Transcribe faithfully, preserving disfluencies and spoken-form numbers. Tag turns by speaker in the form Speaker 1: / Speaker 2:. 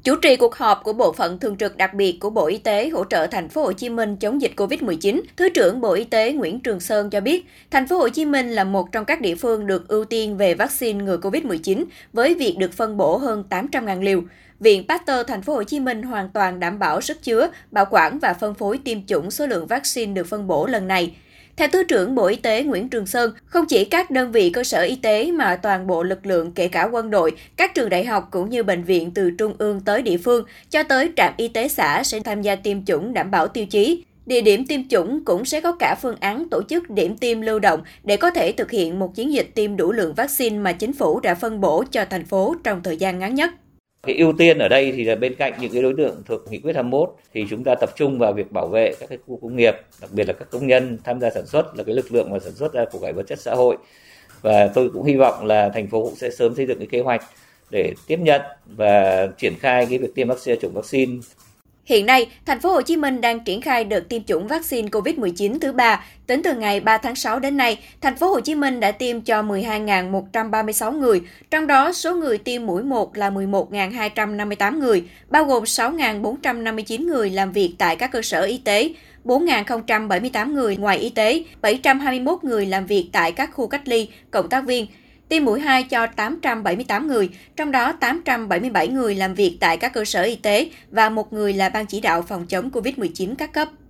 Speaker 1: Chủ trì cuộc họp của Bộ phận Thường trực đặc biệt của Bộ Y tế hỗ trợ thành phố Hồ Chí Minh chống dịch Covid mười chín, Thứ trưởng Bộ Y tế Nguyễn Trường Sơn cho biết, thành phố Hồ Chí Minh là một trong các địa phương được ưu tiên về vaccine ngừa Covid mười chín với việc được phân bổ hơn tám trăm nghìn liều. Viện Pasteur thành phố Hồ Chí Minh hoàn toàn đảm bảo sức chứa, bảo quản và phân phối tiêm chủng số lượng vaccine được phân bổ lần này. Theo Thứ trưởng Bộ Y tế Nguyễn Trường Sơn, không chỉ các đơn vị cơ sở y tế mà toàn bộ lực lượng kể cả quân đội, các trường đại học cũng như bệnh viện từ trung ương tới địa phương cho tới trạm y tế xã sẽ tham gia tiêm chủng đảm bảo tiêu chí. Địa điểm tiêm chủng cũng sẽ có cả phương án tổ chức điểm tiêm lưu động để có thể thực hiện một chiến dịch tiêm đủ lượng vaccine mà chính phủ đã phân bổ cho thành phố trong thời gian ngắn nhất.
Speaker 2: Cái ưu tiên ở đây thì là bên cạnh những cái đối tượng thuộc nghị quyết hai mươi mốt thì chúng ta tập trung vào việc bảo vệ các cái khu công nghiệp, đặc biệt là các công nhân tham gia sản xuất, là cái lực lượng mà sản xuất ra của cải vật chất xã hội. Và tôi cũng hy vọng là thành phố cũng sẽ sớm xây dựng cái kế hoạch để tiếp nhận và triển khai cái việc tiêm vaccine chủng vaccine.
Speaker 1: Hiện nay, thành phố Hồ Chí Minh đang triển khai đợt tiêm chủng vaccine Covid mười chín thứ ba. Tính từ ngày ba tháng sáu đến nay, thành phố Hồ Chí Minh đã tiêm cho mười hai nghìn một trăm ba mươi sáu người, trong đó số người tiêm mũi một là mười một nghìn hai trăm năm mươi tám người, bao gồm sáu nghìn bốn trăm năm mươi chín người làm việc tại các cơ sở y tế, bốn nghìn không trăm bảy mươi tám người ngoài y tế, bảy trăm hai mươi mốt người làm việc tại các khu cách ly, cộng tác viên. Tiêm mũi hai cho tám trăm bảy mươi tám người, trong đó tám trăm bảy mươi bảy người làm việc tại các cơ sở y tế và một người là ban chỉ đạo phòng chống Covid mười chín các cấp.